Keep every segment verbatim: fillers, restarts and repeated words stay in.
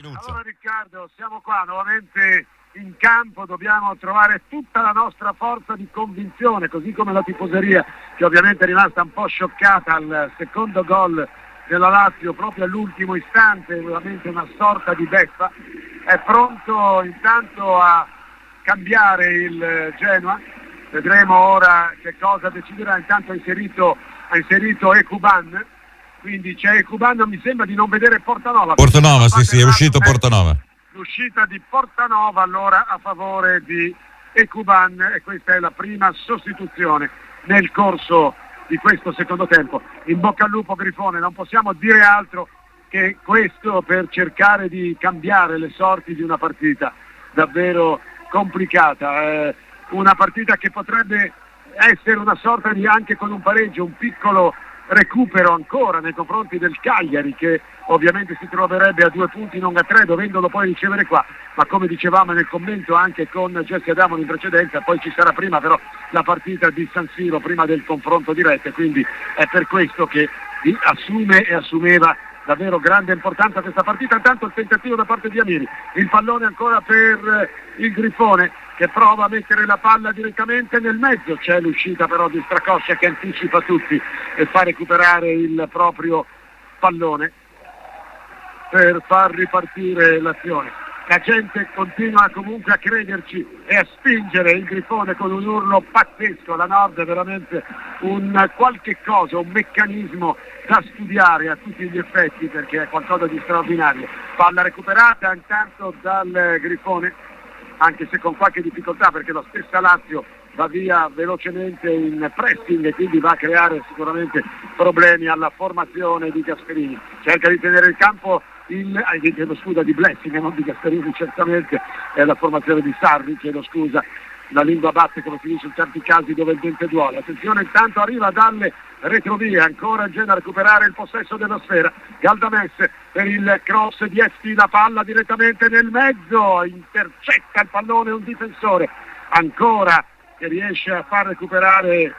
Allora Riccardo, siamo qua nuovamente in campo, dobbiamo trovare tutta la nostra forza di convinzione, così come la tifoseria, che ovviamente è rimasta un po' scioccata al secondo gol della Lazio proprio all'ultimo istante, veramente una sorta di beffa. È pronto intanto a cambiare il Genoa, vedremo ora che cosa deciderà. Intanto ha inserito, ha inserito Ekuban, quindi c'è Ekuban, mi sembra di non vedere Portanova. Portanova, sì sì, è uscito Portanova. L'uscita di Portanova allora a favore di Ekuban, e questa è la prima sostituzione nel corso di questo secondo tempo. In bocca al lupo Grifone, non possiamo dire altro che questo per cercare di cambiare le sorti di una partita davvero complicata, eh, una partita che potrebbe essere una sorta di, anche con un pareggio, un piccolo recupero ancora nei confronti del Cagliari, che ovviamente si troverebbe a due punti, non a tre, dovendolo poi ricevere qua, ma come dicevamo nel commento anche con Jesse Adamo in precedenza, poi ci sarà prima però la partita di San Siro, prima del confronto diretto, e quindi è per questo che assume e assumeva davvero grande importanza questa partita. Intanto il tentativo da parte di Amiri, il pallone ancora per il Grifone che prova a mettere la palla direttamente nel mezzo, c'è l'uscita però di Stracoscia che anticipa tutti e fa recuperare il proprio pallone per far ripartire l'azione. La gente continua comunque a crederci e a spingere il Grifone con un urlo pazzesco. La Nord è veramente un qualche cosa, un meccanismo da studiare a tutti gli effetti, perché è qualcosa di straordinario. Palla recuperata intanto dal Grifone, anche se con qualche difficoltà, perché la stessa Lazio va via velocemente in pressing e quindi va a creare sicuramente problemi alla formazione di Gasperini. Cerca di tenere il campo il, eh, chiedo scusa, di Blessing e non di Gasperini, certamente è la formazione di Sarri, chiedo scusa, la lingua batte come si dice in certi casi dove il dente duole. Attenzione, intanto arriva dalle retrovie, ancora il Genoa a recuperare il possesso della sfera. Galdames per il cross di Esti, la palla direttamente nel mezzo, intercetta il pallone un difensore, ancora che riesce a far recuperare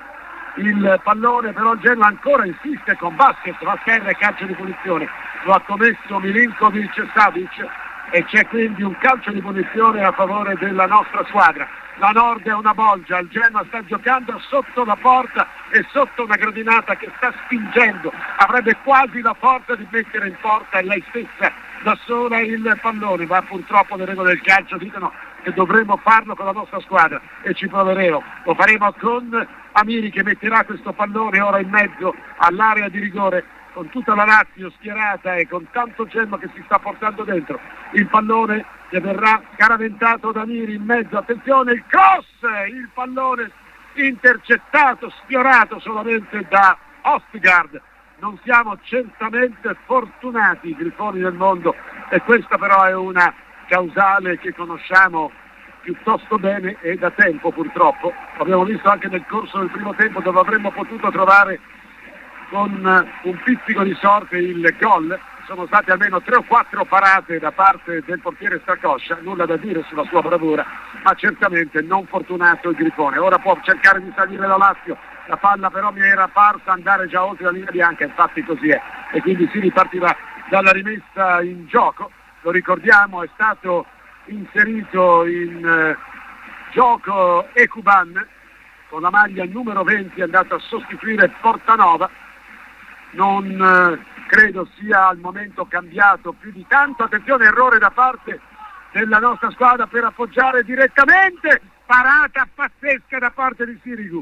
il pallone, però il Genoa ancora insiste con Basket, va a terra e calcio di punizione, lo ha commesso Milinkovic Savic e c'è quindi un calcio di punizione a favore della nostra squadra. La Nord è una bolgia, il Genoa sta giocando sotto la porta e sotto una gradinata che sta spingendo, avrebbe quasi la forza di mettere in porta lei stessa da sola il pallone, ma purtroppo le regole del calcio dicono che dovremmo farlo con la nostra squadra e ci proveremo. Lo faremo con Amiri che metterà questo pallone ora in mezzo all'area di rigore, con tutta la Lazio schierata e con tanto Genoa che si sta portando dentro. Il pallone che verrà scaraventato da Amiri in mezzo, attenzione, il cross, il pallone intercettato, sfiorato solamente da Østigård. Non siamo certamente fortunati i Grifoni del mondo, e questa però è una causale che conosciamo piuttosto bene e da tempo purtroppo. Abbiamo visto anche nel corso del primo tempo dove avremmo potuto trovare con un pizzico di sorte il gol. Sono state almeno tre o quattro parate da parte del portiere Stracoscia, nulla da dire sulla sua bravura, ma certamente non fortunato il Grifone. Ora può cercare di salire la Lazio, la palla però mi era parsa andare già oltre la linea bianca, infatti così è, e quindi si ripartirà dalla rimessa in gioco. Lo ricordiamo, è stato inserito in eh, gioco Ekuban con la maglia numero venti, è andato a sostituire Portanova. Non eh, credo sia al momento cambiato più di tanto. Attenzione, errore da parte della nostra squadra per appoggiare direttamente, parata pazzesca da parte di Sirigu,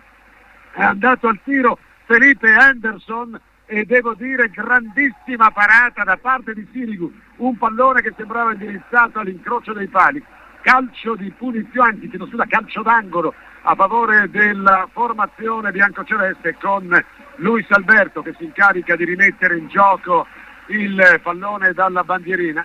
è andato al tiro Felipe Anderson e devo dire grandissima parata da parte di Sirigu, un pallone che sembrava indirizzato all'incrocio dei pali. Calcio di punizione, anzi chiedo scusa, calcio d'angolo a favore della formazione biancoceleste, con Luis Alberto che si incarica di rimettere in gioco il pallone dalla bandierina,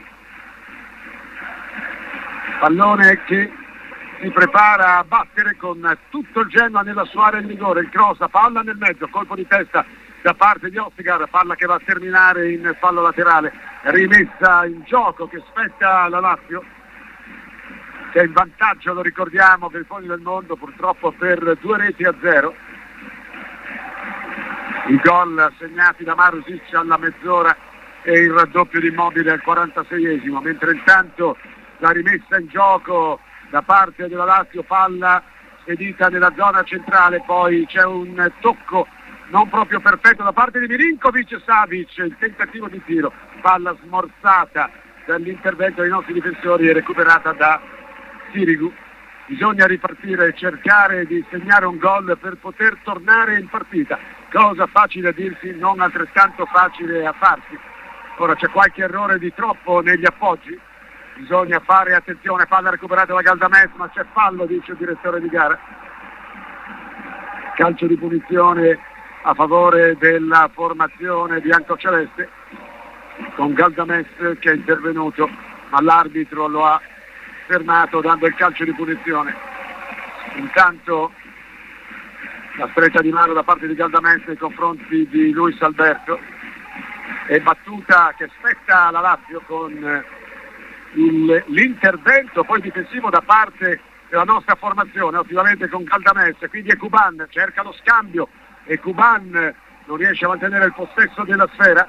pallone che si prepara a battere con tutto il Genoa nella sua area di rigore. Il cross, palla nel mezzo, colpo di testa da parte di Østigård, palla che va a terminare in fallo laterale, rimessa in gioco che spetta la Lazio, che è in vantaggio, lo ricordiamo, per i fondi del mondo purtroppo per due reti a zero. I gol segnati da Marusic alla mezz'ora e il raddoppio di Immobile al quarantaseiesimo, mentre intanto la rimessa in gioco da parte della Lazio, palla spedita nella zona centrale, poi c'è un tocco non proprio perfetto da parte di Milinkovic. Savic, il tentativo di tiro, palla smorzata dall'intervento dei nostri difensori e recuperata da Sirigu. Bisogna ripartire e cercare di segnare un gol per poter tornare in partita, cosa facile a dirsi, non altrettanto facile a farsi. Ora c'è qualche errore di troppo negli appoggi, bisogna fare attenzione, palla recuperata da Galdamez, ma c'è fallo, dice il direttore di gara. Calcio di punizione a favore della formazione biancoceleste, con Galdamez che è intervenuto, ma l'arbitro lo ha fermato dando il calcio di punizione. Intanto la stretta di mano da parte di Galdamez nei confronti di Luis Alberto, e battuta che spetta alla Lazio con il, l'intervento poi difensivo da parte della nostra formazione, ovviamente con Galdamez, quindi Ekuban cerca lo scambio, Ekuban non riesce a mantenere il possesso della sfera,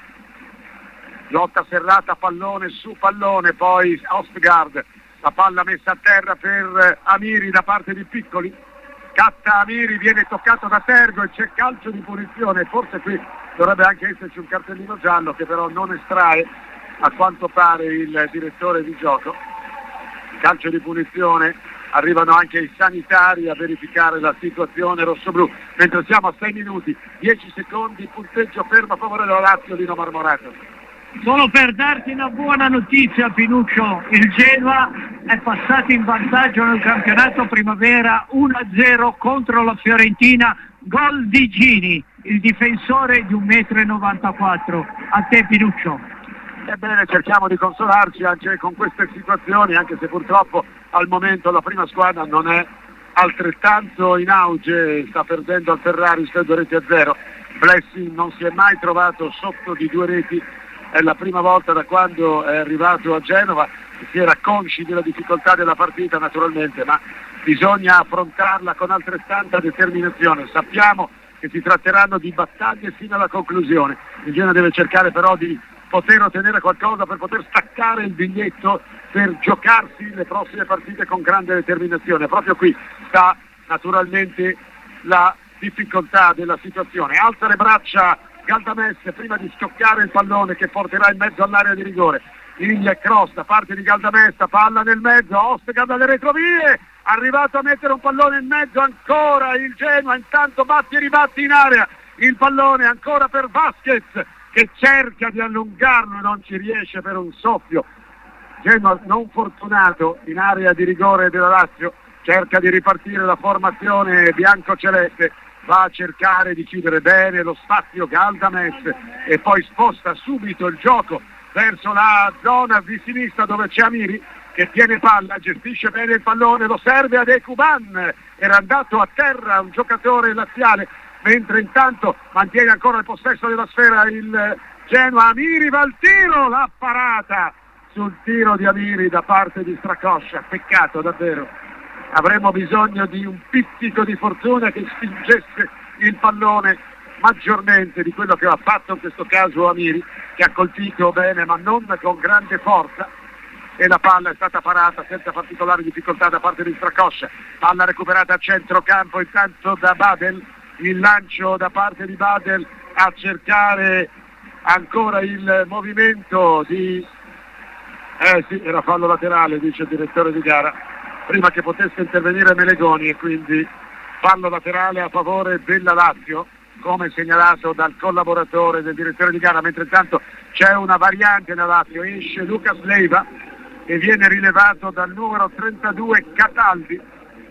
lotta serrata pallone su pallone, poi Ostgaard, la palla messa a terra per Amiri da parte di Piccoli, catta Amiri, viene toccato da Tergo e c'è calcio di punizione, forse qui dovrebbe anche esserci un cartellino giallo che però non estrae a quanto pare il direttore di gioco. Calcio di punizione, arrivano anche i sanitari a verificare la situazione rossoblù, mentre siamo a sei minuti, dieci secondi, punteggio fermo a favore della Lazio. Lino Marmorato. Solo per darti una buona notizia, Pinuccio, il Genoa è passato in vantaggio nel campionato primavera uno a zero contro la Fiorentina, gol di Gini, il difensore di un metro e novantaquattro. A te, Pinuccio. Ebbene, cerchiamo di consolarci anche con queste situazioni, anche se purtroppo al momento la prima squadra non è altrettanto in auge, sta perdendo al Ferrari per due reti a zero. Blessing non si è mai trovato sotto di due reti, è la prima volta da quando è arrivato a Genova, si era consci della difficoltà della partita naturalmente, ma bisogna affrontarla con altrettanta determinazione. Sappiamo che si tratteranno di battaglie fino alla conclusione, il Genoa deve cercare però di poter ottenere qualcosa per poter staccare il biglietto, per giocarsi le prossime partite con grande determinazione. Proprio qui sta naturalmente la difficoltà della situazione. Alza le braccia Galdamez prima di scoccare il pallone che porterà in mezzo all'area di rigore. Il cross da parte di Galdamez, palla nel mezzo, Ostgaard alle retrovie, arrivato a mettere un pallone in mezzo ancora il Genoa, intanto batti e ribatti in area, il pallone ancora per Vasquez che cerca di allungarlo e non ci riesce per un soffio. Genoa non fortunato in area di rigore della Lazio, cerca di ripartire la formazione biancoceleste, va a cercare di chiudere bene lo spazio Galdamez e poi sposta subito il gioco verso la zona di sinistra dove c'è Amiri che tiene palla, gestisce bene il pallone, lo serve ad Ekuban, era andato a terra un giocatore laziale, mentre intanto mantiene ancora il possesso della sfera il Genoa. Amiri va al tiro, la parata sul tiro di Amiri da parte di Stracoscia, peccato davvero, avremmo bisogno di un pizzico di fortuna che spingesse il pallone maggiormente di quello che ha fatto in questo caso Amiri, che ha colpito bene ma non con grande forza, e la palla è stata parata senza particolari difficoltà da parte di Stracoscia. Palla recuperata a centrocampo intanto da Badel, il lancio da parte di Badel a cercare ancora il movimento di eh sì, era fallo laterale, dice il direttore di gara, prima che potesse intervenire Melegoni, e quindi fallo laterale a favore della Lazio, come segnalato dal collaboratore del direttore di gara, mentre intanto c'è una variante nella Lazio, esce Lucas Leiva e viene rilevato dal numero trentadue Cataldi,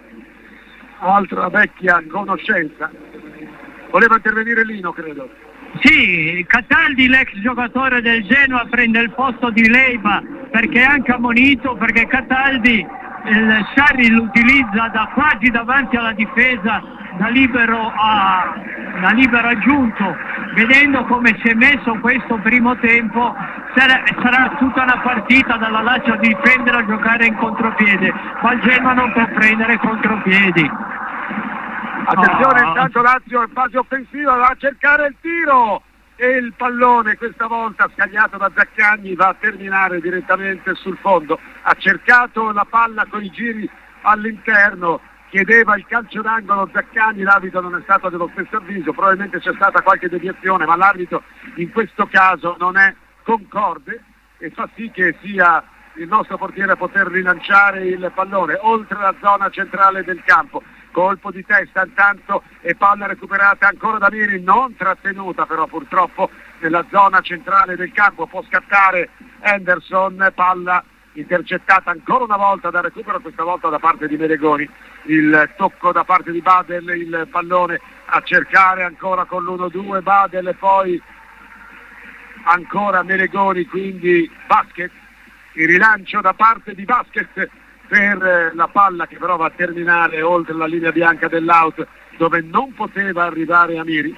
altra vecchia conoscenza. Voleva intervenire Lino, credo. Sì, Cataldi, l'ex giocatore del Genoa, prende il posto di Leiva perché è anche ammonito, perché Cataldi il Sarri l'utilizza da quasi davanti alla difesa, da libero a da libero aggiunto. Vedendo come si è messo questo primo tempo, sarà, sarà tutta una partita dalla Lazio a difendere, a giocare in contropiede, ma il Genoa non può prendere contropiedi. Attenzione, Oh. intanto Lazio in fase offensiva va a cercare il tiro e il pallone questa volta scagliato da Zaccagni va a terminare direttamente sul fondo. Ha cercato la palla con i giri all'interno, chiedeva il calcio d'angolo Zaccagni, l'arbitro non è stato dello stesso avviso, probabilmente c'è stata qualche deviazione, ma l'arbitro in questo caso non è concorde e fa sì che sia il nostro portiere a poter rilanciare il pallone oltre la zona centrale del campo. Colpo di testa intanto e palla recuperata ancora da Miri, non trattenuta però purtroppo nella zona centrale del campo. Può scattare Henderson, palla intercettata ancora una volta dal recupero, questa volta da parte di Meregoni. Il tocco da parte di Badel, il pallone a cercare ancora con l'uno due Badel e poi ancora Meregoni, quindi Basket. Il rilancio da parte di Basket per la palla che però va a terminare oltre la linea bianca dell'out dove non poteva arrivare Amiri.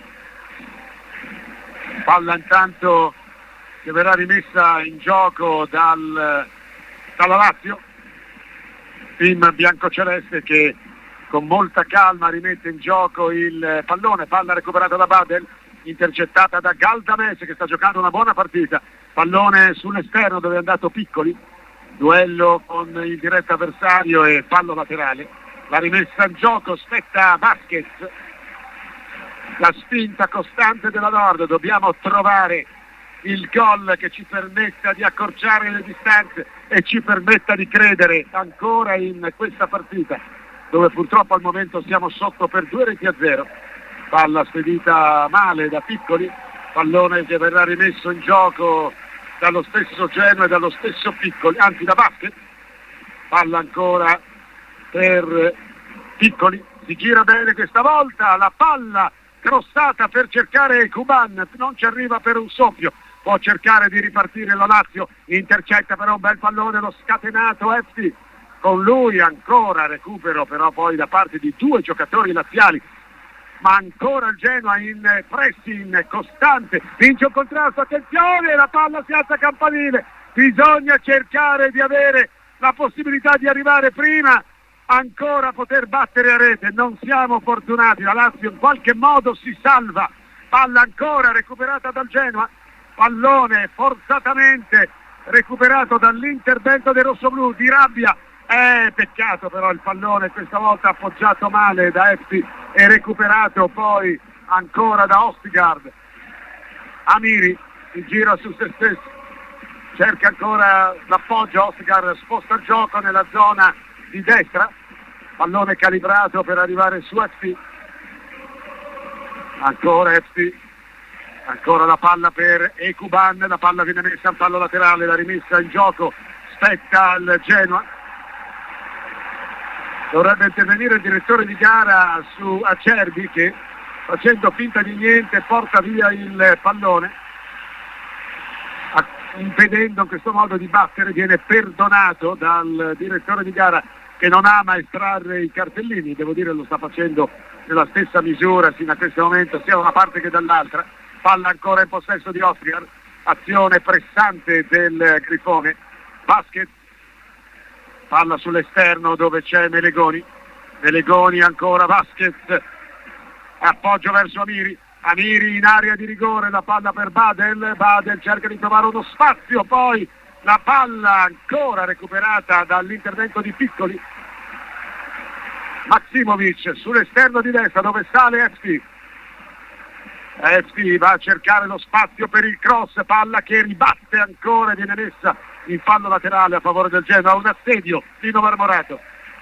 Palla intanto che verrà rimessa in gioco dal, dalla Lazio, team biancoceleste che con molta calma rimette in gioco il pallone. Palla recuperata da Badel, intercettata da Galdames che sta giocando una buona partita. Pallone sull'esterno dove è andato Piccoli, duello con il diretto avversario e fallo laterale. La rimessa in gioco spetta a Basket, la spinta costante della Nord. Dobbiamo trovare il gol che ci permetta di accorciare le distanze e ci permetta di credere ancora in questa partita dove purtroppo al momento siamo sotto per due reti a zero. Palla spedita male da Piccoli, pallone che verrà rimesso in gioco dallo stesso Genoa e dallo stesso Piccoli, anzi da Basket. Palla ancora per Piccoli, si gira bene questa volta, la palla crossata per cercare Kuban, non ci arriva per un soffio, può cercare di ripartire la Lazio, intercetta però un bel pallone, lo scatenato Efti, con lui ancora recupero però poi da parte di due giocatori laziali, ma ancora il Genoa in pressing costante, vince un contrasto, attenzione, la palla si alza campanile, bisogna cercare di avere la possibilità di arrivare prima, ancora poter battere a rete, non siamo fortunati, la Lazio in qualche modo si salva. Palla ancora recuperata dal Genoa, pallone forzatamente recuperato dall'intervento dei rossoblù, di rabbia. Eh, peccato però il pallone questa volta appoggiato male da Efti e recuperato poi ancora da Ostigard. Amiri si gira su se stesso, cerca ancora l'appoggio, Ostigard sposta il gioco nella zona di destra, pallone calibrato per arrivare su Efti, ancora Efti, ancora la palla per Ekuban, la palla viene messa in fallo laterale, la rimessa in gioco spetta al Genoa. Dovrebbe intervenire il direttore di gara su Acerbi che facendo finta di niente porta via il pallone, impedendo in questo modo di battere. Viene perdonato dal direttore di gara che non ama estrarre i cartellini, devo dire lo sta facendo nella stessa misura fino a questo momento sia da una parte che dall'altra. Palla ancora in possesso di Oscar, azione pressante del Grifone. Basket, palla sull'esterno dove c'è Melegoni, Melegoni ancora Basket, appoggio verso Amiri, Amiri in area di rigore, la palla per Badel, Badel cerca di trovare uno spazio, poi la palla ancora recuperata dall'intervento di Piccoli, Maksimovic sull'esterno di destra dove sale Efti, Efti va a cercare lo spazio per il cross, palla che ribatte ancora e viene messa in fallo laterale a favore del Genoa, un assedio Lino Marmorato.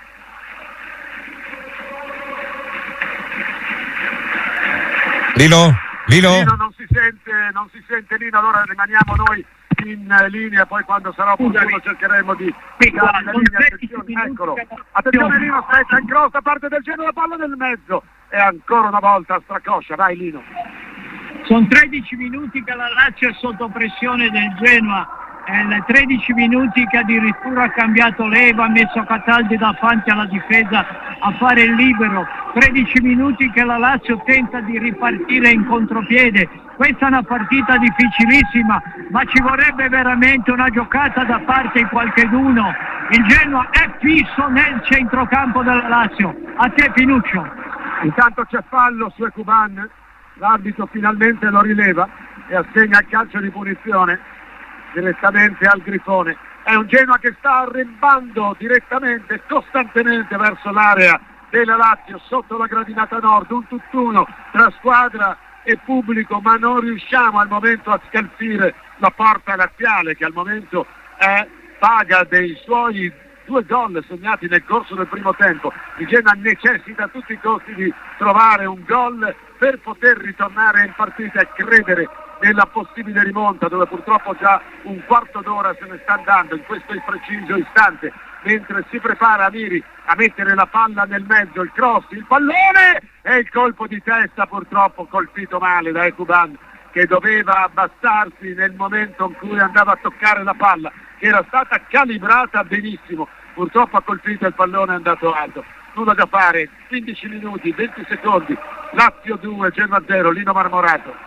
Lino? Lino? Lino non si sente, non si sente Lino, allora rimaniamo noi in linea, poi quando sarà opportuno cercheremo di dare la linea. Attenzione, eccolo, attenzione Lino, aspetta, in cross da parte del Genoa, la palla nel mezzo e ancora una volta stracoscia, vai Lino. Sono tredici minuti che la Lazio è sotto pressione del Genoa, eh, tredici minuti che addirittura ha cambiato leva, ha messo Cataldi davanti alla difesa a fare il libero, tredici minuti che la Lazio tenta di ripartire in contropiede. Questa è una partita difficilissima, ma ci vorrebbe veramente una giocata da parte di qualcheduno. Il Genoa è fisso nel centrocampo della Lazio. A te Pinuccio. Intanto c'è fallo su Ekuban, l'arbitro finalmente lo rileva e assegna il calcio di punizione direttamente al Grifone. È un Genoa che sta arrembando direttamente, costantemente verso l'area della Lazio, sotto la gradinata nord, un tutt'uno tra squadra e pubblico, ma non riusciamo al momento a scalfire la porta laziale, che al momento è paga dei suoi due gol segnati nel corso del primo tempo. Il Genoa necessita a tutti i costi di trovare un gol per poter ritornare in partita e credere nella possibile rimonta, dove purtroppo già un quarto d'ora se ne sta andando in questo preciso istante, mentre si prepara Amiri a mettere la palla nel mezzo, il cross, il pallone e il colpo di testa, purtroppo colpito male da Ekuban, che doveva abbassarsi nel momento in cui andava a toccare la palla, che era stata calibrata benissimo. Purtroppo ha colpito, il pallone è andato alto. Nulla da fare, quindici minuti, venti secondi, Lazio due, Genoa zero, Lino Marmorato.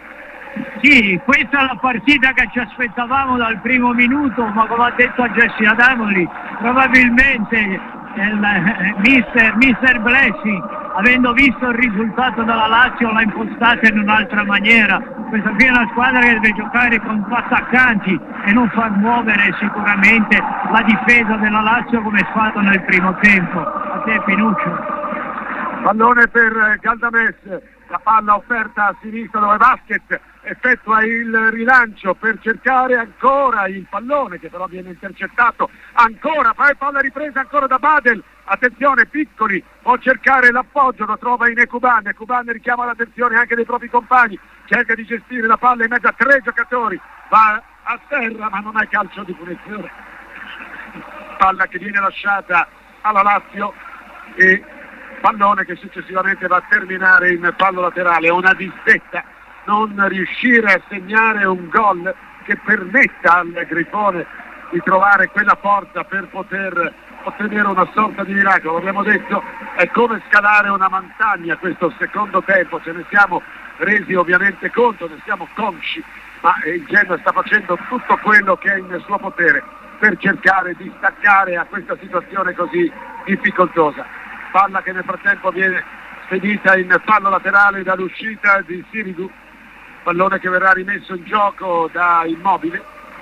Sì, questa è la partita che ci aspettavamo dal primo minuto, ma come ha detto a Jesse Adamoli, probabilmente il eh, mister, mister Blessi, avendo visto il risultato della Lazio, l'ha impostata in un'altra maniera. Questa qui è una squadra che deve giocare con attaccanti e non far muovere sicuramente la difesa della Lazio come è fatto nel primo tempo. A te Pinuccio. Pallone per Galdames, la palla offerta a sinistra dove Basket effettua il rilancio per cercare ancora il pallone, che però viene intercettato ancora, poi palla ripresa ancora da Badel. Attenzione, Piccoli può cercare l'appoggio, lo trova in Ekuban. Ekuban richiama l'attenzione anche dei propri compagni, cerca di gestire la palla in mezzo a tre giocatori, va a terra ma non ha calcio di punizione. Palla che viene lasciata alla Lazio e pallone che successivamente va a terminare in fallo laterale. È una disdetta non riuscire a segnare un gol che permetta al Grifone di trovare quella forza per poter ottenere una sorta di miracolo. Abbiamo detto, è come scalare una montagna questo secondo tempo, ce ne siamo resi ovviamente conto, ne siamo consci, ma il Genoa sta facendo tutto quello che è in suo potere per cercare di staccare a questa situazione così difficoltosa. Palla che nel frattempo viene spedita in fallo laterale dall'uscita di Sirigu, pallone che verrà rimesso in gioco da Immobile.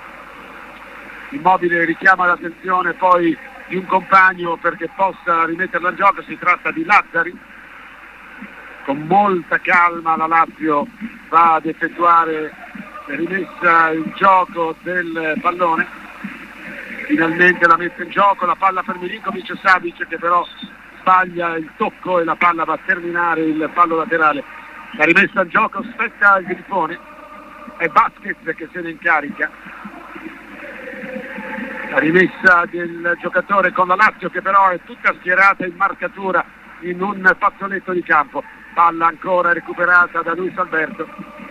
Immobile richiama l'attenzione poi di un compagno perché possa rimetterla in gioco, si tratta di Lazzari. Con molta calma la Lazio va ad effettuare la rimessa in gioco del pallone, finalmente la mette in gioco, la palla per Milinkovic Savic che però sbaglia il tocco e la palla va a terminare il fallo laterale. La rimessa in gioco spetta al Grifone, è Basket che se ne incarica. La rimessa del giocatore con la Lazio che però è tutta schierata in marcatura in un fazzoletto di campo. Palla ancora recuperata da Luis Alberto.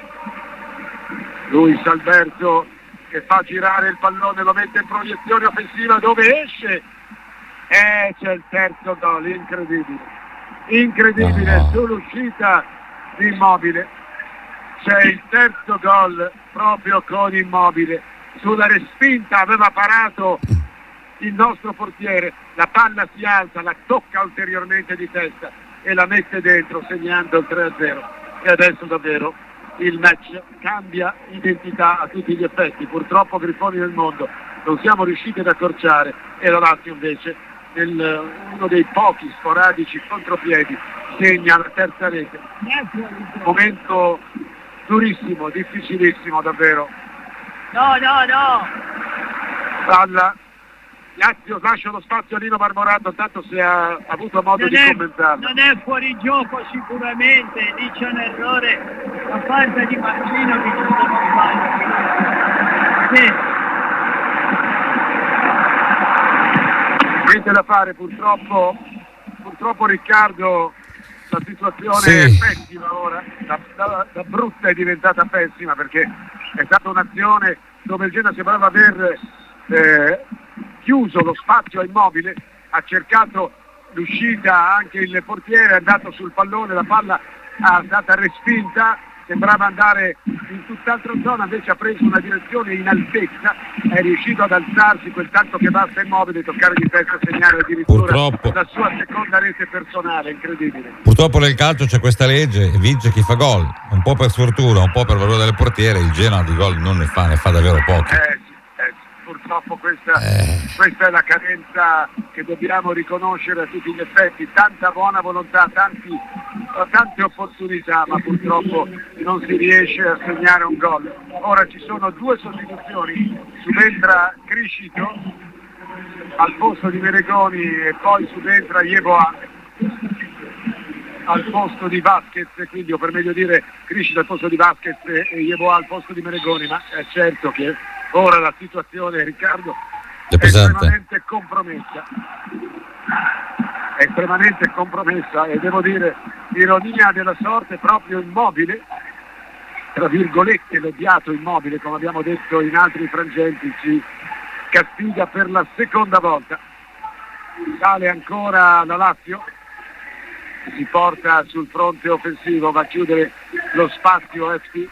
Luis Alberto che fa girare il pallone, lo mette in proiezione offensiva dove esce e c'è il terzo gol, incredibile. Incredibile no. Sull'uscita di Immobile. C'è il terzo gol proprio con Immobile. Sulla respinta aveva parato il nostro portiere, la palla si alza, la tocca ulteriormente di testa e la mette dentro segnando il tre a zero. E adesso davvero il match cambia identità a tutti gli effetti. Purtroppo Grifoni del mondo non siamo riusciti ad accorciare e la Lazio invece nel, uno dei pochi sporadici contropiedi segna la terza rete. Momento durissimo, difficilissimo davvero. No, no, no. Palla, Lazio lascia lo spazio a Lino Marmorato, tanto se ha avuto modo non di è, commentarlo. Non è fuori gioco sicuramente, lì c'è un errore da parte di Marcino che ci sta sì. Niente da fare, purtroppo, purtroppo Riccardo, la situazione sì. è pessima ora, da, da, da brutta è diventata pessima perché è stata un'azione dove il Genoa sembrava aver eh, chiuso lo spazio a Immobile, ha cercato l'uscita anche il portiere, è andato sul pallone, la palla è stata respinta sembrava andare in tutt'altra zona, invece ha preso una direzione in altezza, è riuscito ad alzarsi quel tanto che basta immobile, toccare di testa, segnare addirittura Purtroppo. la sua seconda rete personale, incredibile. Purtroppo nel calcio c'è questa legge, vince chi fa gol, un po' per sfortuna, un po' per valore del portiere, il Genoa di gol non ne fa, ne fa davvero pochi. Eh, sì, eh, sì, purtroppo questa, Eh. questa è la carenza che dobbiamo riconoscere a tutti gli effetti, tanta buona volontà, tanti, tante opportunità, ma purtroppo non si riesce a segnare un gol. Ora ci sono due sostituzioni, subentra Criscito al posto di Meregoni e poi subentra Yeboah al posto di Vasquez, quindi o per meglio dire Criscito al posto di Vasquez e Yeboah al posto di Meregoni, ma è certo che ora la situazione, Riccardo, È è pesante. estremamente compromessa, è estremamente compromessa e devo dire, ironia della sorte, proprio Immobile, tra virgolette l'odiato Immobile, come abbiamo detto in altri frangenti, ci castiga per la seconda volta. Sale ancora la Lazio, si porta sul fronte offensivo, va a chiudere lo spazio F C.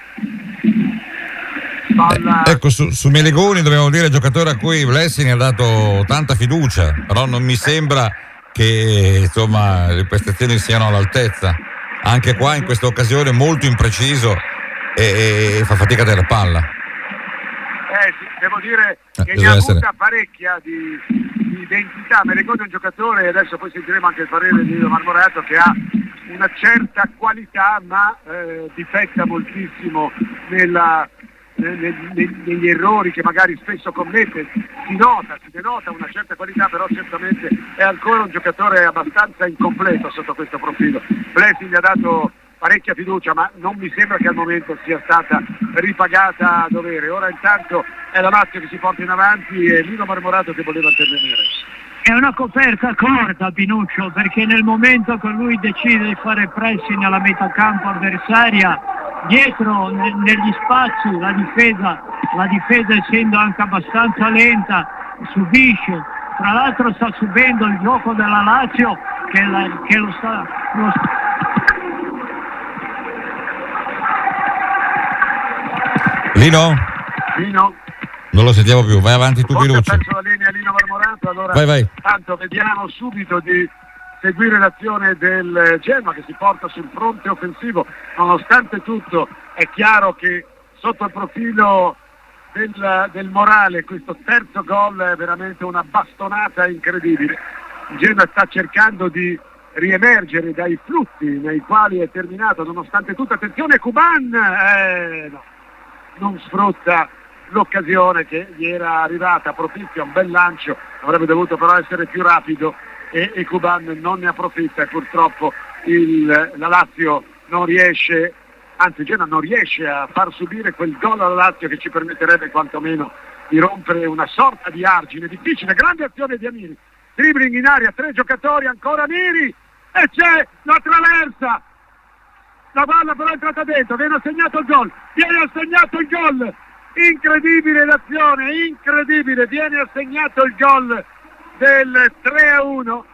Palla... Ecco, su, su Melegoni dobbiamo dire giocatore a cui Blessing ha dato tanta fiducia, però non mi sembra che insomma le prestazioni siano all'altezza. Anche qua in questa occasione molto impreciso e, e fa fatica a tenere palla. Eh sì, devo dire Eh, che ne ha essere. avuta parecchia di, di identità. Melegoni è un giocatore, e adesso poi sentiremo anche il parere di Lido Marmorato, che ha una certa qualità ma eh, difetta moltissimo nella, ne- ne- negli errori che magari spesso commette. Si nota, si denota una certa qualità, però certamente è ancora un giocatore abbastanza incompleto sotto questo profilo. Blessing gli ha dato parecchia fiducia, ma non mi sembra che al momento sia stata ripagata a dovere. Ora intanto è la Lazio che si porta in avanti e Lido Marmorato che voleva intervenire. È una coperta corta, Pinuccio, perché nel momento che lui decide di fare pressing alla metà campo avversaria, dietro ne- negli spazi la difesa, la difesa essendo anche abbastanza lenta, subisce. Tra l'altro sta subendo il gioco della Lazio che, la, che lo sta... Lo sta Lino? Lino? Non lo sentiamo più, vai avanti tu, Forse ha Pilucci. perso la linea Lino Marmorato, allora Vai, vai. tanto vediamo subito di seguire l'azione del Genoa che si porta sul fronte offensivo. Nonostante tutto è chiaro che sotto il profilo del, del morale questo terzo gol è veramente una bastonata incredibile. Il Genoa sta cercando di riemergere dai flutti nei quali è terminato, nonostante tutto. Attenzione Kuban, eh, no, non sfrutta l'occasione che gli era arrivata propizia, un bel lancio, avrebbe dovuto però essere più rapido e, e Kuban non ne approfitta e purtroppo il, la Lazio non riesce, anzi Genoa non riesce a far subire quel gol alla Lazio che ci permetterebbe quantomeno di rompere una sorta di argine difficile. Grande azione di Amiri, dribbling in aria, tre giocatori, ancora Amiri e c'è la traversa, la palla però è entrata dentro, viene assegnato il gol, viene assegnato il gol, incredibile l'azione, incredibile, viene assegnato il gol del tre a uno,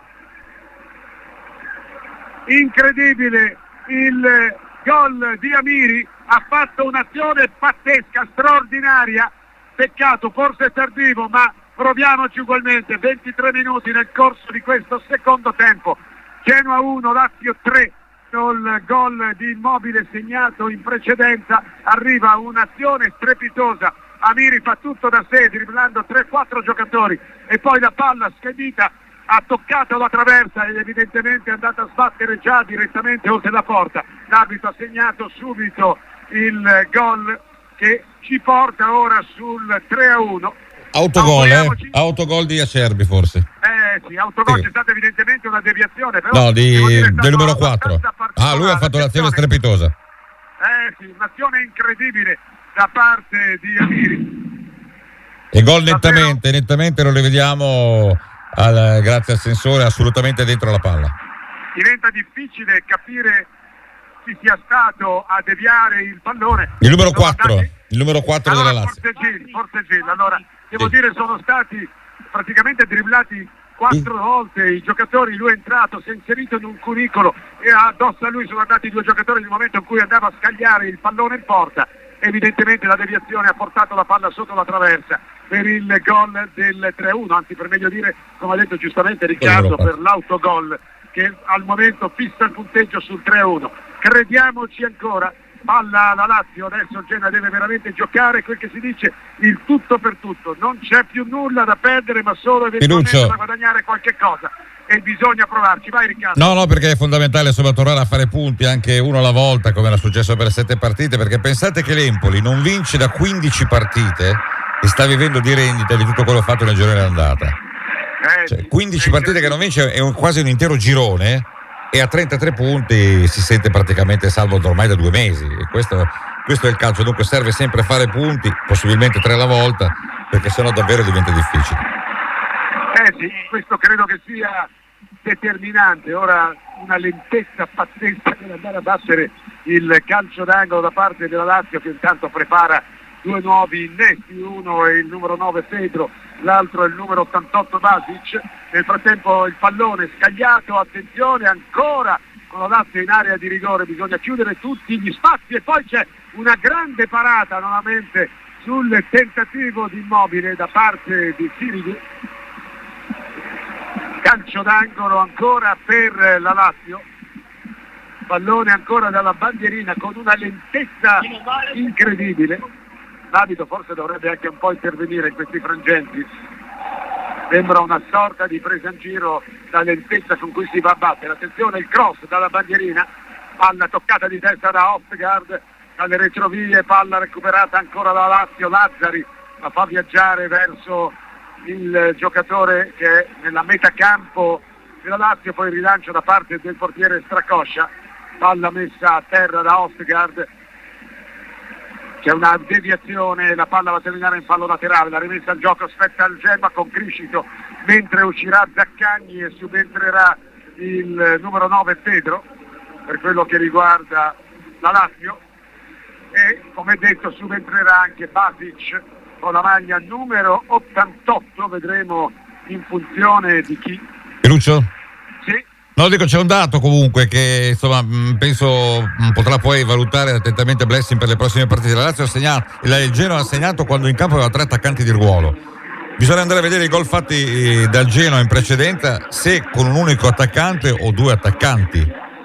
incredibile il gol di Amiri, ha fatto un'azione pazzesca, straordinaria, peccato forse tardivo, ma proviamoci ugualmente. Ventitré minuti nel corso di questo secondo tempo, Genoa uno, Lazio tre. Col gol di Immobile segnato in precedenza arriva un'azione strepitosa, Amiri fa tutto da sé dribblando tre quattro giocatori e poi la palla schedita ha toccato la traversa ed evidentemente è andata a sbattere già direttamente oltre la porta. L'arbitro ha segnato subito il gol che ci porta ora sul tre a uno. Autogol, eh? Autogol di Acerbi forse. Eh sì, autogol, Sì. c'è stata evidentemente una deviazione, però No, di, devo dire, è stato del numero quattro. abbastanza Ah, lui ha fatto l'azione particolare. strepitosa. Eh sì, un'azione incredibile da parte di Amiri. E gol nettamente, nettamente lo rivediamo al, grazie al sensore, assolutamente dentro la palla. Diventa difficile capire chi sia stato a deviare il pallone. Il numero Sono quattro, stati- il numero quattro allora, della Lazio. Forse Gil, forse Gil. Allora, devo Sì. dire sono stati praticamente dribblati quattro volte i giocatori, lui è entrato, si è inserito in un cunicolo e addosso a lui sono andati due giocatori nel momento in cui andava a scagliare il pallone in porta. Evidentemente la deviazione ha portato la palla sotto la traversa per il gol del tre a uno, anzi per meglio dire, come ha detto giustamente Riccardo, per l'autogol che al momento fissa il punteggio sul tre a uno. Crediamoci ancora, palla la Lazio, adesso il Genoa deve veramente giocare, quel che si dice il tutto per tutto, non c'è più nulla da perdere ma solo eventualmente Pinuccio, da guadagnare qualche cosa e bisogna provarci. Vai Riccardo. No, no, perché è fondamentale insomma tornare a fare punti anche uno alla volta, come era successo per sette partite, perché pensate che l'Empoli non vince da quindici partite e sta vivendo di rendita di tutto quello fatto nel girone d'andata. Eh, Cioè, sì, quindici partite che non vince è un, quasi un intero girone, e a trentatré punti si sente praticamente salvo ormai da due mesi. E questo, questo è il calcio, dunque serve sempre fare punti, possibilmente tre alla volta, perché sennò davvero diventa difficile. Eh sì, questo credo che sia determinante. Ora una lentezza pazzesca nell'andare a battere il calcio d'angolo da parte della Lazio, che intanto prepara due nuovi innesti, uno è il numero nove Pedro, l'altro è il numero ottantotto Basic. Nel frattempo il pallone scagliato, attenzione ancora con la Lazio in area di rigore, bisogna chiudere tutti gli spazi e poi c'è una grande parata nuovamente sul tentativo di Immobile da parte di Sirigu. Calcio d'angolo ancora per la Lazio, pallone ancora dalla bandierina con una lentezza incredibile. L'abito forse dovrebbe anche un po' intervenire in questi frangenti, sembra una sorta di presa in giro la lentezza con cui si va a battere. Attenzione, il cross dalla bandierina, palla toccata di testa da Ostergaard dalle retrovie, palla recuperata ancora da Lazio, Lazzari la fa viaggiare verso il giocatore che è nella metacampo della Lazio, poi il rilancio da parte del portiere Stracoscia, palla messa a terra da Ostergaard, c'è una deviazione, la palla va a terminare in fallo laterale, la rimessa al gioco aspetta il Genoa con Criscito, mentre uscirà Zaccagni e subentrerà il numero nove Pedro per quello che riguarda la Lazio, e come detto subentrerà anche Basic con la maglia numero ottantotto, vedremo in funzione di chi. Pinuccio? Sì. No, dico, c'è un dato comunque che insomma penso potrà poi valutare attentamente Blessing per le prossime partite. La Lazio ha segnato, il Genoa ha segnato quando in campo aveva tre attaccanti di ruolo. Bisogna andare a vedere i gol fatti dal Genoa in precedenza, se con un unico attaccante o due attaccanti.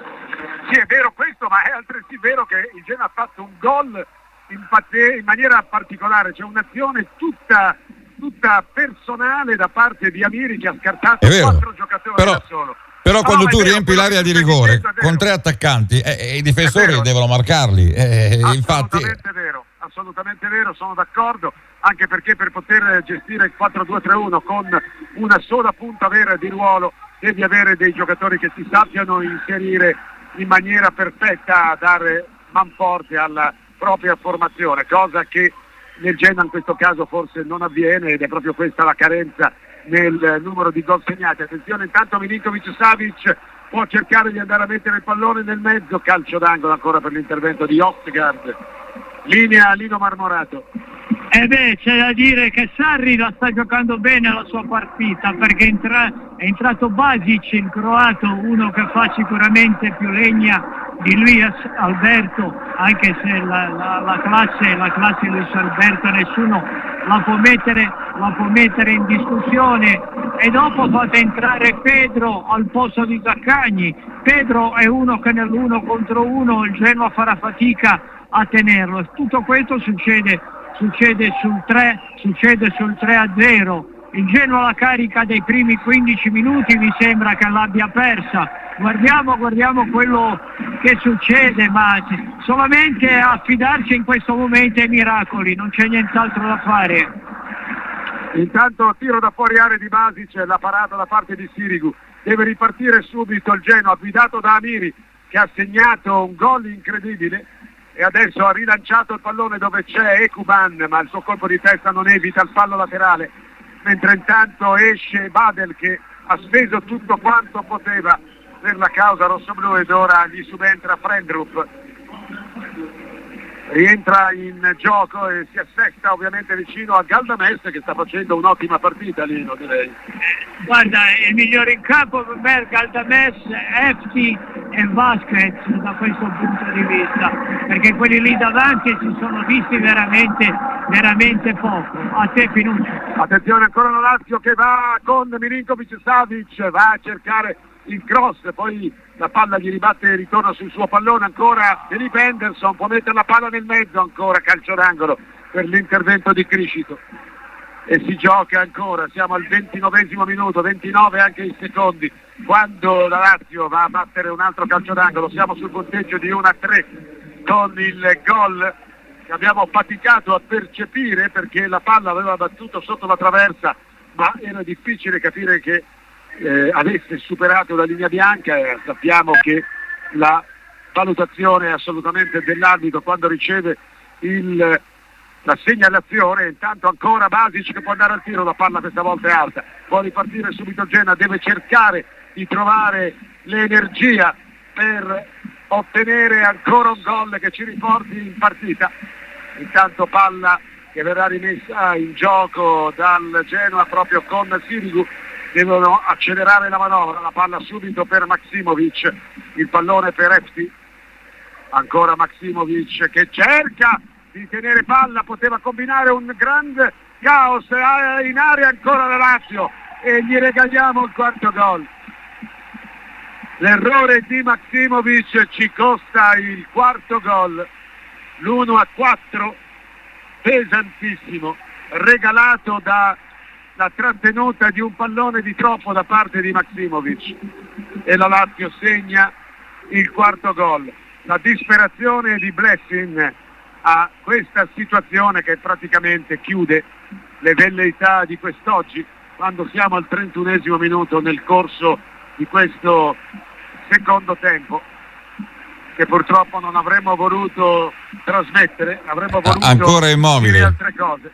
Sì, è vero questo, ma è altresì vero che il Genoa ha fatto un gol in, in maniera particolare, c'è un'azione tutta, tutta personale da parte di Amiri che ha scartato quattro giocatori però, da solo. Però no, quando tu vero, riempi l'area di rigore con tre attaccanti, eh, i difensori devono marcarli. Eh, assolutamente infatti... vero, assolutamente vero, sono d'accordo, anche perché per poter gestire il quattro due tre uno con una sola punta vera di ruolo devi avere dei giocatori che si sappiano inserire in maniera perfetta, a dare manforte alla propria formazione, cosa che nel Genoa in questo caso forse non avviene, ed è proprio questa la carenza nel numero di gol segnati. Attenzione, intanto Milinkovic-Savic può cercare di andare a mettere il pallone nel mezzo, calcio d'angolo ancora per l'intervento di Ostergaard, linea Lino Marmorato. E beh, c'è da dire che Sarri la sta giocando bene la sua partita, perché entra, è entrato Basic, il croato, uno che fa sicuramente più legna di Luis Alberto, anche se la, la, la classe la classe Luis Alberto nessuno la può mettere la può mettere in discussione. E dopo fate entrare Pedro al posto di Zaccagni. Pedro è uno che nell'uno contro uno il Genoa farà fatica a tenerlo. Tutto questo succede succede sul tre succede sul tre a zero. Il Genoa la carica dei primi quindici minuti mi sembra che l'abbia persa. Guardiamo, guardiamo quello che succede, ma solamente affidarsi in questo momento ai miracoli, non c'è nient'altro da fare. Intanto tiro da fuori area di Basic, la parata da parte di Sirigu, deve ripartire subito il Genoa, guidato da Amiri che ha segnato un gol incredibile e adesso ha rilanciato il pallone dove c'è Ekuban, ma il suo colpo di testa non evita il fallo laterale, mentre intanto esce Badel che ha speso tutto quanto poteva per la causa rossoblù ed ora gli subentra Frendrup. rientra in gioco e si assesta ovviamente vicino a Galdames, che sta facendo un'ottima partita, Lino, direi. Guarda, il migliore in campo per me è Galdames, Efti e Vasquez da questo punto di vista, perché quelli lì davanti si sono visti veramente veramente poco. A te, Pinuccio. Attenzione, ancora la Lazio che va con Milinkovic-Savic, va a cercare il cross, poi la palla gli ribatte e ritorna sul suo pallone, ancora Felipe Henderson, può mettere la palla nel mezzo, ancora calcio d'angolo per l'intervento di Criscito e si gioca ancora, siamo al ventinovesimo minuto, ventinove anche i secondi, quando la Lazio va a battere un altro calcio d'angolo, siamo sul punteggio di uno a tre con il gol che abbiamo faticato a percepire perché la palla aveva battuto sotto la traversa, ma era difficile capire che Eh, avesse superato la linea bianca. Eh, sappiamo che la valutazione è assolutamente dell'arbitro quando riceve il, la segnalazione. Intanto ancora Basic che può andare al tiro, la palla questa volta è alta, può ripartire subito Gena, deve cercare di trovare l'energia per ottenere ancora un gol che ci riporti in partita. Intanto palla che verrà rimessa in gioco dal Genoa proprio con Sirigu. Devono accelerare la manovra, la palla subito per Maksimovic, il pallone per Efti, ancora Maksimovic che cerca di tenere palla, poteva combinare un grande caos in area ancora la Lazio e gli regaliamo il quarto gol. L'errore di Maksimovic ci costa il quarto gol, l'uno a quattro pesantissimo, regalato da la trattenuta di un pallone di troppo da parte di Maksimovic e la Lazio segna il quarto gol. La disperazione di Blessing a questa situazione che praticamente chiude le velleità di quest'oggi quando siamo al trentunesimo minuto nel corso di questo secondo tempo che purtroppo non avremmo voluto trasmettere, avremmo voluto ancora Immobile, dire altre cose.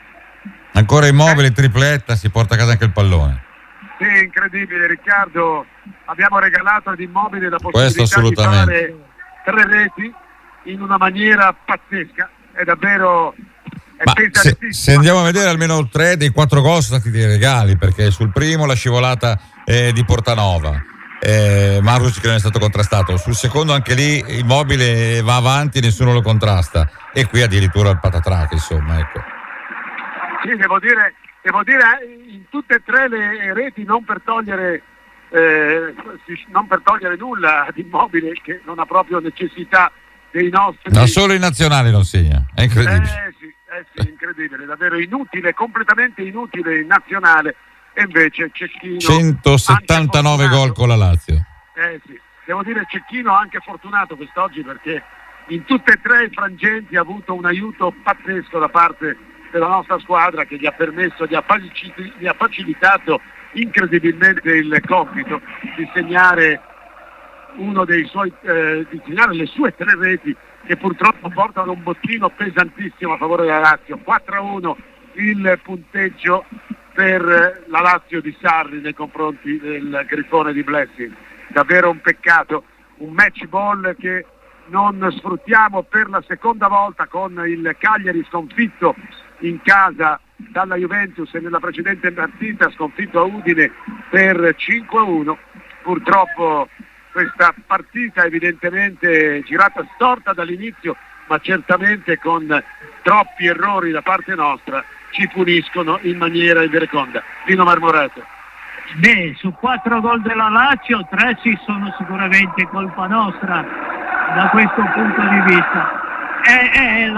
Ancora Immobile, tripletta, si porta a casa anche il pallone. Sì, incredibile Riccardo, abbiamo regalato ad Immobile la Questo possibilità di fare tre reti in una maniera pazzesca, è davvero è Ma se, se andiamo a vedere almeno tre dei quattro gol sono stati dei regali, perché sul primo la scivolata eh, di Portanova, eh, Marusic che non è stato contrastato, sul secondo anche lì Immobile va avanti, nessuno lo contrasta, e qui addirittura il patatrac, insomma, ecco. Sì, devo dire, devo dire in tutte e tre le reti, non per togliere eh, non per togliere nulla di Immobile che non ha proprio necessità dei nostri. Da solo in nazionale non segna, è incredibile. Eh sì, eh sì, incredibile, davvero inutile, completamente inutile in nazionale, e invece Cecchino centosettantanove gol con la Lazio. Eh sì, devo dire Cecchino anche fortunato quest'oggi perché in tutte e tre i frangenti ha avuto un aiuto pazzesco da parte della nostra squadra che gli ha permesso, gli ha, facil- gli ha facilitato incredibilmente il compito di segnare uno dei suoi eh, di segnare le sue tre reti che purtroppo portano un bottino pesantissimo a favore della Lazio. Quattro a uno il punteggio per la Lazio di Sarri nei confronti del Grifone di Blessing. Davvero un peccato, un match ball che non sfruttiamo per la seconda volta con il Cagliari sconfitto in casa dalla Juventus e nella precedente partita sconfitto a Udine per cinque a uno. Purtroppo questa partita evidentemente girata storta dall'inizio, ma certamente con troppi errori da parte nostra ci puniscono in maniera invereconda. Dino Marmorato. Beh, su quattro gol della Lazio, tre ci sono sicuramente colpa nostra da questo punto di vista. È, è,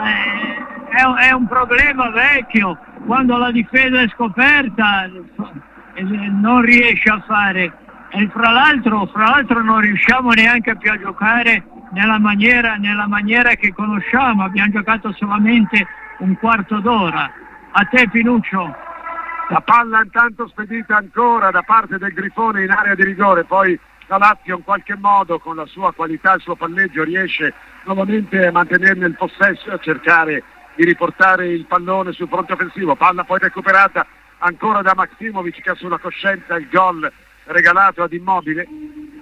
è, è un problema vecchio, quando la difesa è scoperta non riesce a fare, e fra l'altro, fra l'altro non riusciamo neanche più a giocare nella maniera, nella maniera che conosciamo, abbiamo giocato solamente un quarto d'ora. A te Pinuccio. La palla intanto spedita ancora da parte del Grifone in area di rigore, poi la Lazio in qualche modo con la sua qualità, il suo palleggio riesce nuovamente a mantenerne il possesso e a cercare di riportare il pallone sul fronte offensivo. Palla poi recuperata ancora da Maksimovic che ha sulla coscienza il gol regalato ad Immobile.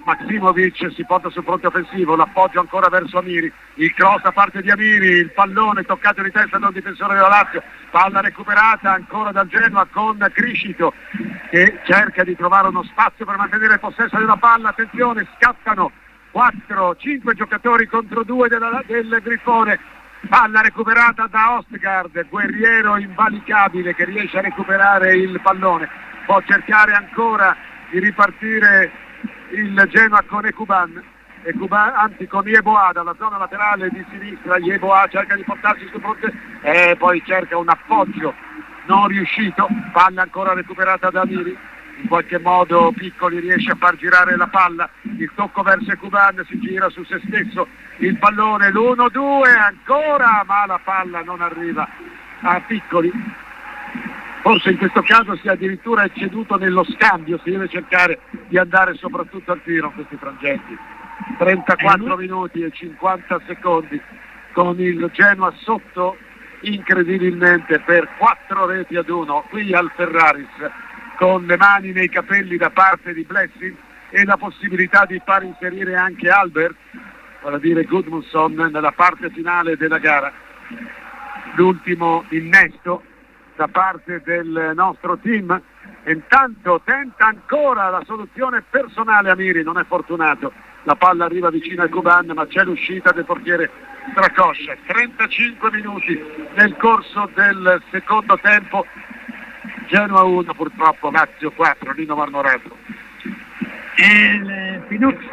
Maksimovic si porta sul fronte offensivo, l'appoggio ancora verso Amiri, il cross da parte di Amiri, il pallone toccato di testa da un difensore della Lazio, palla recuperata ancora dal Genoa con Criscito che cerca di trovare uno spazio per mantenere il possesso della palla. Attenzione, scattano quattro cinque giocatori contro due della, del Grifone, palla recuperata da Ostgaard, guerriero invalicabile che riesce a recuperare il pallone, può cercare ancora di ripartire il Genoa con Ekuban, Ekuban anzi con Yeboah dalla zona laterale di sinistra. Yeboah cerca di portarsi sul fronte e poi cerca un appoggio non riuscito, palla ancora recuperata da Amiri, in qualche modo Piccoli riesce a far girare la palla, il tocco verso Ekuban, si gira su se stesso il pallone, l'uno due ancora, ma la palla non arriva a Piccoli. Forse in questo caso si è addirittura ecceduto nello scambio, si deve cercare di andare soprattutto al tiro in questi frangenti. trentaquattro minuti e cinquanta secondi con il Genoa sotto incredibilmente per quattro reti ad uno qui al Ferraris, con le mani nei capelli da parte di Blessing e la possibilità di far inserire anche Albert, vale a dire Gudmundsson, nella parte finale della gara. L'ultimo innesto da parte del nostro team. Intanto tenta ancora la soluzione personale Amiri, non è fortunato, la palla arriva vicino al Kuban ma c'è l'uscita del portiere Strakoscia. trentacinque minuti nel corso del secondo tempo, Genoa uno purtroppo, Lazio quattro, Nino Marmorato. Il Finuccio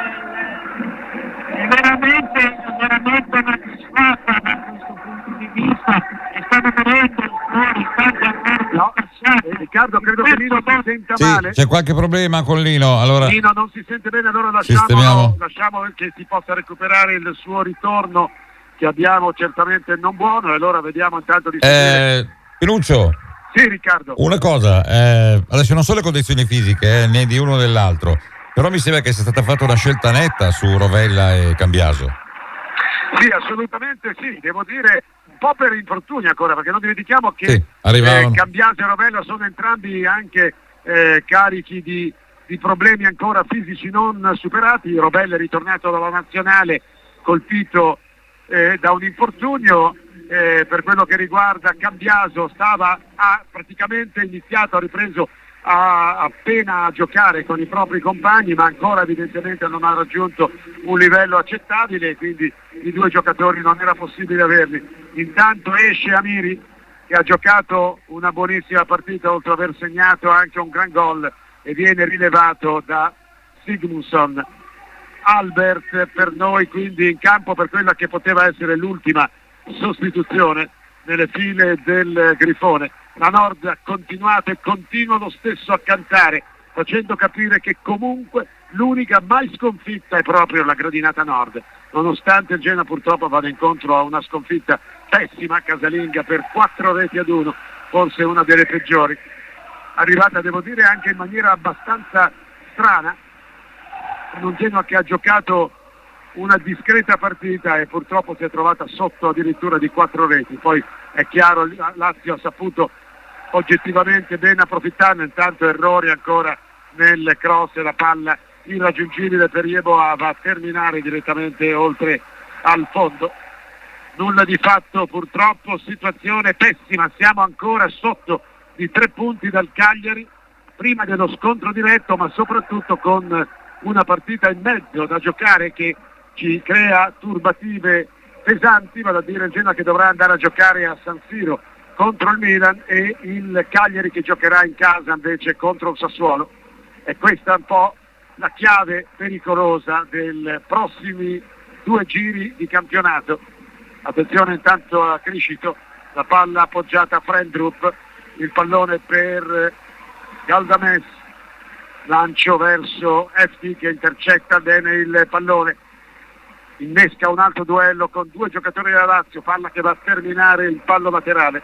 è veramente, veramente una disfatta da questo punto di vista, e stanno venendo fuori, no, eh, Riccardo, credo che Lino si senta sì, male. C'è qualche problema con Lino, allora Lino non si sente bene, allora lasciamo, lasciamo che si possa recuperare il suo ritorno, che abbiamo certamente non buono, e allora vediamo intanto di seguire. Eh, Pinuccio. Sì, Riccardo. Una cosa, eh, adesso non so le condizioni fisiche eh, né di uno né dell'altro, però mi sembra che sia stata fatta una scelta netta su Rovella e Cambiaso. Sì, assolutamente sì, devo dire un po' per infortuni ancora, perché non dimentichiamo che sì, eh, Cambiaso e Rovella sono entrambi anche eh, carichi di, di problemi ancora fisici non superati. Rovella è ritornato dalla nazionale colpito eh, da un infortunio. Eh, per quello che riguarda Cambiaso stava ha praticamente iniziato, ha ripreso a, appena a giocare con i propri compagni, ma ancora evidentemente non ha raggiunto un livello accettabile, quindi i due giocatori non era possibile averli. Intanto esce Amiri, che ha giocato una buonissima partita oltre ad aver segnato anche un gran gol, e viene rilevato da Sigmundsson. Albert per noi quindi in campo per quella che poteva essere l'ultima sostituzione nelle file del Grifone. La Nord ha continuato e continua lo stesso a cantare, facendo capire che comunque l'unica mai sconfitta è proprio la gradinata Nord, nonostante il Genoa purtroppo vada incontro a una sconfitta pessima, casalinga per quattro reti ad uno, forse una delle peggiori, arrivata devo dire anche in maniera abbastanza strana, con un Genoa che ha giocato una discreta partita e purtroppo si è trovata sotto addirittura di quattro reti. Poi è chiaro, Lazio ha saputo oggettivamente bene approfittarne, intanto errori ancora nel cross e la palla irraggiungibile per Yeboah va a terminare direttamente oltre al fondo. Nulla di fatto purtroppo, situazione pessima, siamo ancora sotto di tre punti dal Cagliari prima dello scontro diretto, ma soprattutto con una partita in mezzo da giocare che ci crea turbative pesanti, vale a dire il Genoa che dovrà andare a giocare a San Siro contro il Milan e il Cagliari che giocherà in casa invece contro il Sassuolo. E questa è un po' la chiave pericolosa dei prossimi due giri di campionato. Attenzione intanto a Criscito, la palla appoggiata a Frendrup, il pallone per Galdames, lancio verso Efti che intercetta bene il pallone, innesca un altro duello con due giocatori della Lazio, palla che va a terminare il fallo laterale.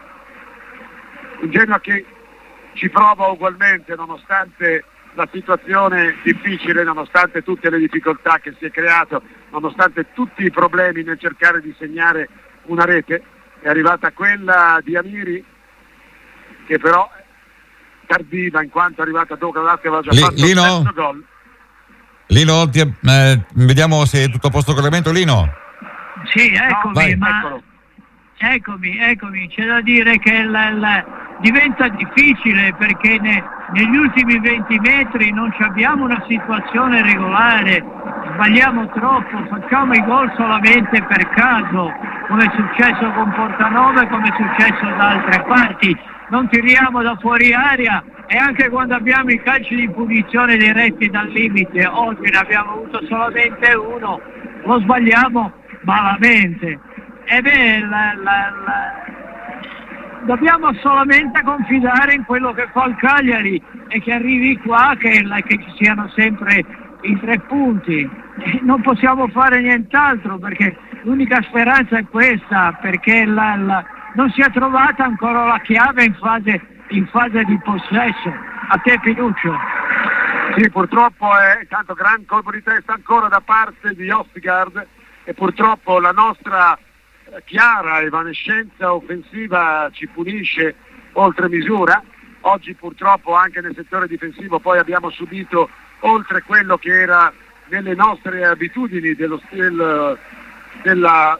Un Genoa che ci prova ugualmente nonostante la situazione difficile, nonostante tutte le difficoltà che si è creato, nonostante tutti i problemi nel cercare di segnare una rete. È arrivata quella di Amiri che però tardiva in quanto è arrivata dopo, la Lazio aveva già Lì, fatto il terzo gol. Lino, ti, eh, vediamo se è tutto a posto con l'elemento, Lino. Sì, eccomi, no, ma eccolo. eccomi, eccomi, c'è da dire che la, la, diventa difficile perché ne, negli ultimi venti metri non abbiamo una situazione regolare, sbagliamo troppo, facciamo i gol solamente per caso, come è successo con Portanova, come è successo da altre parti, non tiriamo da fuori area e anche quando abbiamo i calci di punizione diretti dal limite, oggi ne abbiamo avuto solamente uno, lo sbagliamo malamente. E beh, la, la, la... dobbiamo solamente confidare in quello che fa il Cagliari e che arrivi qua, che, la, che ci siano sempre i tre punti. E non possiamo fare nient'altro perché l'unica speranza è questa, perché la, la, non si è trovata ancora la chiave in fase, in fase di possesso. A te, Pinuccio. Sì, purtroppo è tanto gran colpo di testa ancora da parte di Ostigard e purtroppo la nostra chiara evanescenza offensiva ci punisce oltre misura. Oggi purtroppo anche nel settore difensivo poi abbiamo subito oltre quello che era nelle nostre abitudini dello, del, della,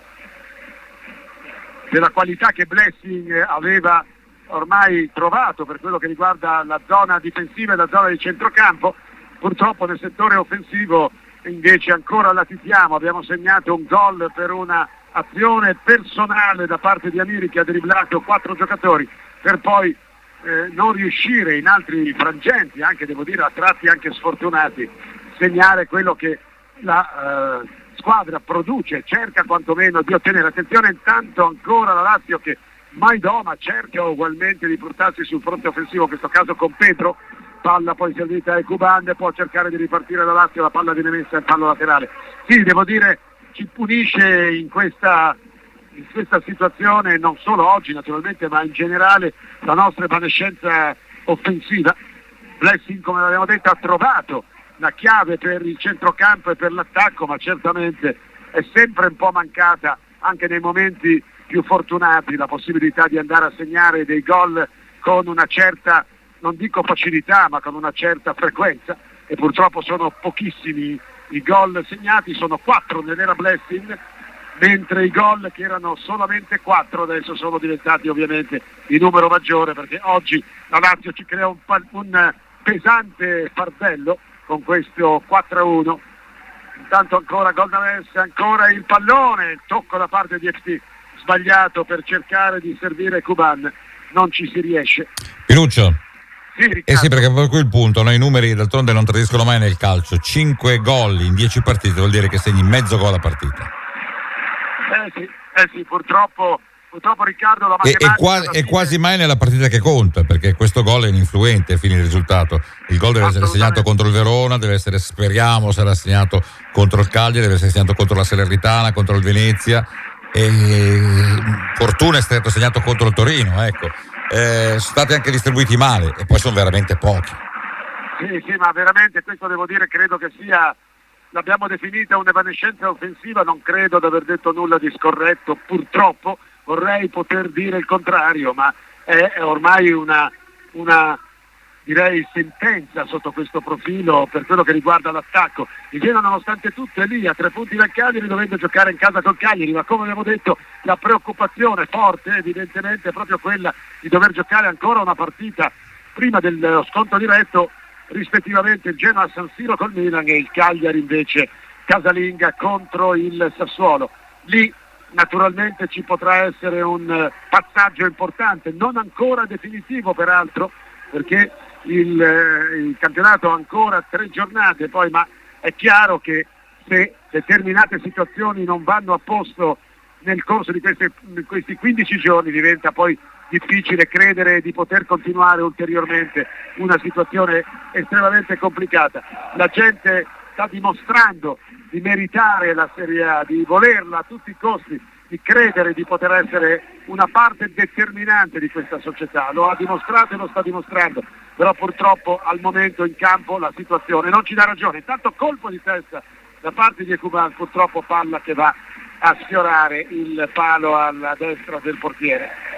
della qualità che Blessing aveva ormai trovato per quello che riguarda la zona difensiva e la zona di centrocampo. Purtroppo nel settore offensivo invece ancora latitiamo, abbiamo segnato un gol per una azione personale da parte di Amiri che ha dribblato quattro giocatori per poi eh, non riuscire in altri frangenti, anche devo dire a tratti anche sfortunati, segnare quello che la eh, squadra produce, cerca quantomeno di ottenere. Attenzione intanto ancora la Lazio che mai doma, cerca ugualmente di portarsi sul fronte offensivo, in questo caso con Pedro, palla poi servita a Ekuban, può cercare di ripartire la Lazio, la palla viene messa in fallo laterale. Sì, devo dire ci punisce in questa, in questa situazione, non solo oggi naturalmente, ma in generale la nostra evanescenza offensiva. Blessing, come abbiamo detto, ha trovato la chiave per il centrocampo e per l'attacco, ma certamente è sempre un po' mancata anche nei momenti più fortunati la possibilità di andare a segnare dei gol con una certa, non dico facilità, ma con una certa frequenza, e purtroppo sono pochissimi i gol segnati, sono quattro nell'era Blessing, mentre i gol che erano solamente quattro adesso sono diventati ovviamente di numero maggiore, perché oggi la Lazio ci crea un, un pesante fardello con questo quattro a uno. Intanto ancora Goldaves, ancora il pallone, il tocco da parte di F T sbagliato per cercare di servire Kuban, non ci si riesce. Pinuccio. Sì, eh sì, perché per quel punto no, i numeri d'altronde non tradiscono mai nel calcio. cinque gol in dieci partite vuol dire che segni mezzo gol a partita. Eh sì, eh sì, purtroppo, purtroppo Riccardo la e, matematica... E, qua, e quasi mai nella partita che conta, perché questo gol è ininfluente a fine di risultato. Il gol deve essere segnato contro il Verona, deve essere, speriamo, sarà segnato contro il Cagliari, deve essere segnato contro la Salernitana, contro il Venezia, e fortuna è stato segnato contro il Torino, ecco. Eh, sono stati anche distribuiti male e poi sono veramente pochi. Sì, sì, ma veramente questo devo dire, credo che sia, l'abbiamo definita un'evanescenza offensiva, non credo di aver detto nulla di scorretto, purtroppo vorrei poter dire il contrario, ma è, è ormai una, una direi sentenza sotto questo profilo per quello che riguarda l'attacco. Il Genoa nonostante tutto è lì a tre punti dal Cagliari, dovendo giocare in casa col Cagliari, ma come abbiamo detto la preoccupazione forte evidentemente è proprio quella di dover giocare ancora una partita prima dello scontro diretto, rispettivamente il Genoa a San Siro col Milan e il Cagliari invece casalinga contro il Sassuolo. Lì naturalmente ci potrà essere un passaggio importante, non ancora definitivo peraltro, perché il, eh, il campionato ha ancora tre giornate poi, ma è chiaro che se determinate situazioni non vanno a posto nel corso di queste, questi quindici giorni diventa poi difficile credere di poter continuare ulteriormente una situazione estremamente complicata. La gente sta dimostrando di meritare la Serie A, di volerla a tutti i costi, di credere di poter essere una parte determinante di questa società, lo ha dimostrato e lo sta dimostrando, però purtroppo al momento in campo la situazione non ci dà ragione. Intanto colpo di testa da parte di Ekuban, purtroppo palla che va a sfiorare il palo alla destra del portiere.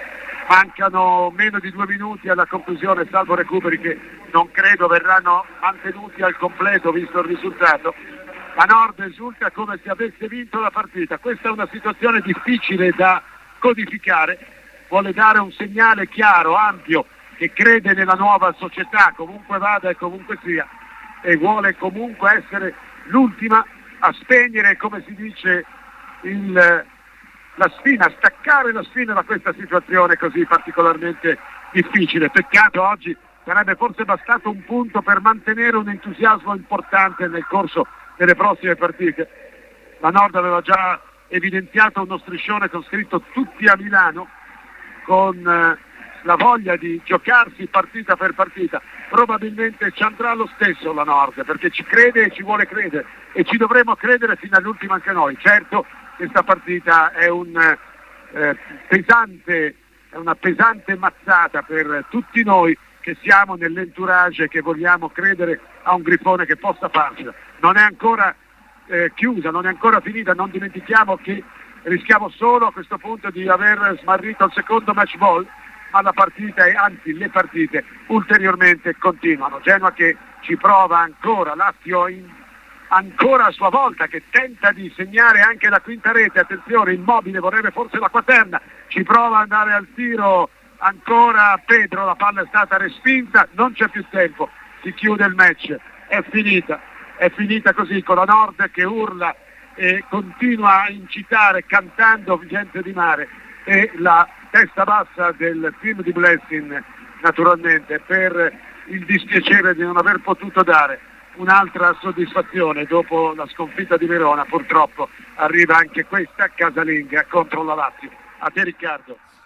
mancano meno di due minuti alla conclusione, salvo recuperi che non credo verranno mantenuti al completo visto il risultato. La Nord esulta come se avesse vinto la partita. Questa è una situazione difficile da codificare, vuole dare un segnale chiaro, ampio, che crede nella nuova società, comunque vada e comunque sia, e vuole comunque essere l'ultima a spegnere, come si dice, il, la spina, staccare la spina da questa situazione così particolarmente difficile. Peccato, oggi sarebbe forse bastato un punto per mantenere un entusiasmo importante nel corso delle prossime partite. La Nord aveva già evidenziato uno striscione con scritto tutti a Milano, con eh, la voglia di giocarsi partita per partita. Probabilmente ci andrà lo stesso la Nord, perché ci crede e ci vuole credere, e ci dovremo credere fino all'ultimo anche noi. Certo, questa partita è un eh, pesante, è una pesante mazzata per tutti noi che siamo nell'entourage e che vogliamo credere a un Grifone che possa farcela. Non è ancora eh, chiusa, non è ancora finita, non dimentichiamo che rischiamo solo a questo punto di aver smarrito il secondo match ball, ma la partita, e anzi le partite ulteriormente continuano. Genoa che ci prova ancora, Lazio in, ancora a sua volta che tenta di segnare anche la quinta rete, attenzione, Immobile vorrebbe forse la quaterna, ci prova ad andare al tiro ancora Pedro, la palla è stata respinta, non c'è più tempo, si chiude il match, è finita, è finita così, con la Nord che urla e continua a incitare cantando Gente di Mare, e la testa bassa del team di Blessing naturalmente per il dispiacere di non aver potuto dare un'altra soddisfazione dopo la sconfitta di Verona. Purtroppo arriva anche questa casalinga contro la Lazio. A te Riccardo.